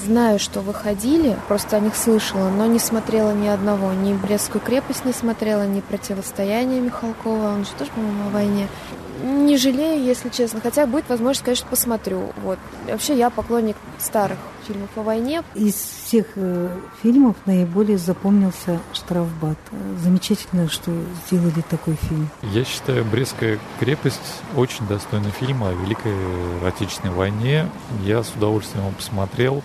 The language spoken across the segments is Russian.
знаю, что выходили, просто о них слышала, но не смотрела ни одного. Ни «Брестскую крепость» не смотрела, ни «Противостояние» Михалкова, он же тоже, по-моему, о войне. Не жалею, если честно, хотя будет возможность, конечно, посмотрю. Вот. Вообще я поклонник старых фильмов о войне. Из всех фильмов наиболее запомнился «Штрафбат». Замечательно, что сделали такой фильм. Я считаю, «Брестская крепость» очень достойный фильм о Великой Отечественной войне. Я с удовольствием его посмотрел.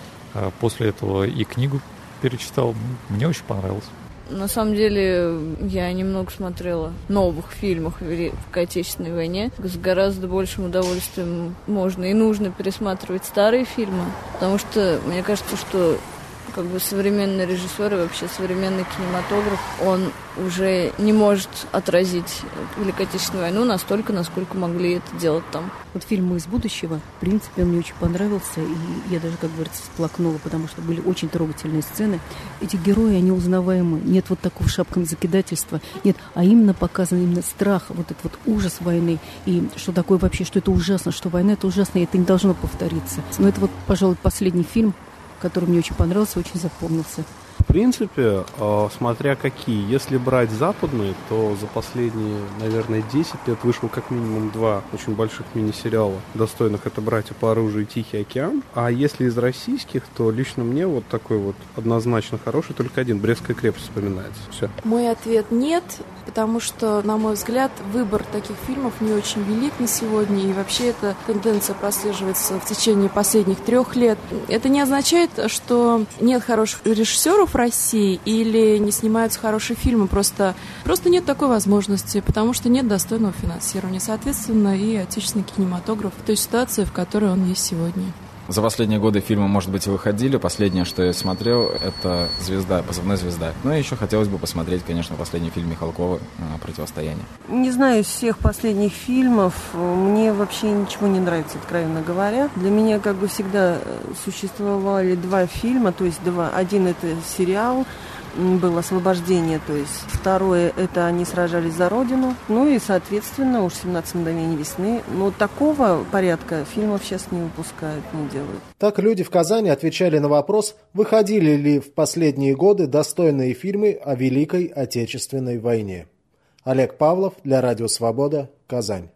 После этого и книгу перечитал. Мне очень понравилось. На самом деле, я немного смотрела новых фильмов о Великой Отечественной войне. С гораздо большим удовольствием можно и нужно пересматривать старые фильмы, потому что мне кажется, что современный режиссер и вообще современный кинематограф, он уже не может отразить Великую Отечественную войну настолько, насколько могли это делать там. Вот фильм «Мы из будущего», в принципе, он мне очень понравился, и я даже, как говорится, всплакнула, потому что были очень трогательные сцены. Эти герои, они узнаваемы, нет вот такого шапками закидательства, нет, а именно показан именно страх, вот этот вот ужас войны, и что такое вообще, что это ужасно, что война это ужасно, и это не должно повториться. Но это вот, пожалуй, последний фильм, который мне очень понравился, очень запомнился. В принципе, смотря какие. Если брать западные, то за последние, наверное, 10 лет вышло как минимум 2 очень больших мини-сериала, достойных. Это «Братья по оружию» и «Тихий океан». А если из российских, то лично мне вот такой вот однозначно хороший только один. «Брестская крепость» вспоминается. Все. Мой ответ нет, потому что, на мой взгляд, выбор таких фильмов не очень велик на сегодня. И вообще эта тенденция прослеживается в течение последних 3 лет. Это не означает, что нет хороших режиссеров в России или не снимаются хорошие фильмы. Просто нет такой возможности, потому что нет достойного финансирования. Соответственно, и отечественный кинематограф в той ситуации, в которой он есть сегодня. За последние годы фильмы, может быть, и выходили. Последнее, что я смотрел, это «Звезда», «Позывной звезда». Ну и еще хотелось бы посмотреть, конечно, последний фильм Михалкова «Противостояние». Не знаю из всех последних фильмов. Мне вообще ничего не нравится, откровенно говоря. Для меня, всегда, существовали 2 фильма, то есть 2. Один — это сериал, было «Освобождение», то есть второе — это «Они сражались за Родину». Ну и, соответственно, уж «17 мгновений весны». Но такого порядка фильмов сейчас не выпускают, не делают. Так люди в Казани отвечали на вопрос, выходили ли в последние годы достойные фильмы о Великой Отечественной войне. Олег Павлов для Радио Свобода, Казань.